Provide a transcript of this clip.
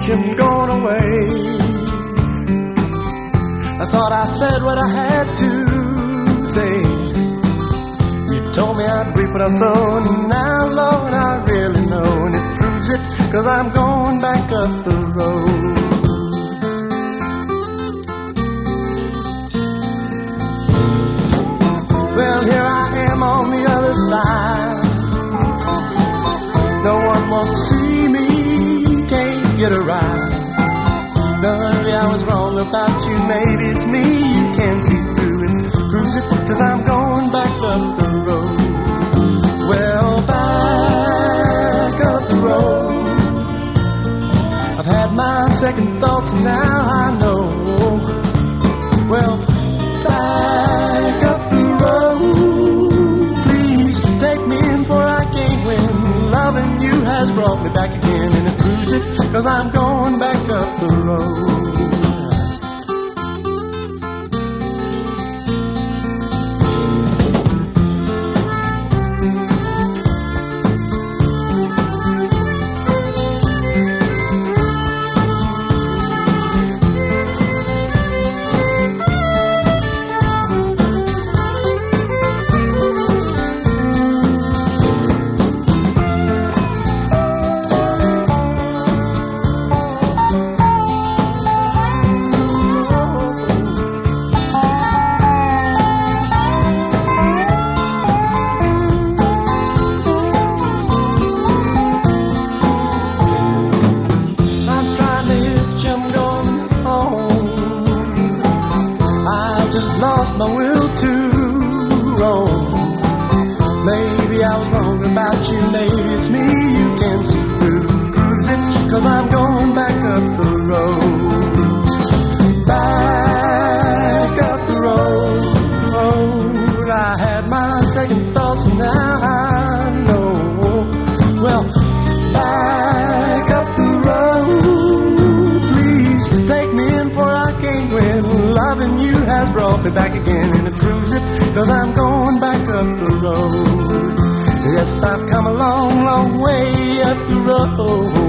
itch, I'm going away. I thought I said what I had to say. You told me I'd reap what I sow, and now, Lord, I really know, and it proves it, 'cause I'm going back up the road. Well, here I am on the other side. No one wants to see me, can't get a ride. Maybe I was wrong about you, maybe it's me you can't see through it. Cruise it, 'cause I'm going back up the road. Well, back up the road. I've had my second thoughts and now I know. Well, back up the road. Please take me in for I can't win. Loving you has brought me back again, and it proves it, 'cause I'm going back up the road. Just lost my will to roam. Maybe I was wrong about you, maybe it's me you can see through. Proves it, 'cause I'm going back up the road. Back up the road. I had my second thoughts and now I know. Well, back up the road. Please take me in for I can't win. Loving you has brought me back again, and it proves it, 'cause I'm going back up the road. Yes, I've come a long, long way up the road.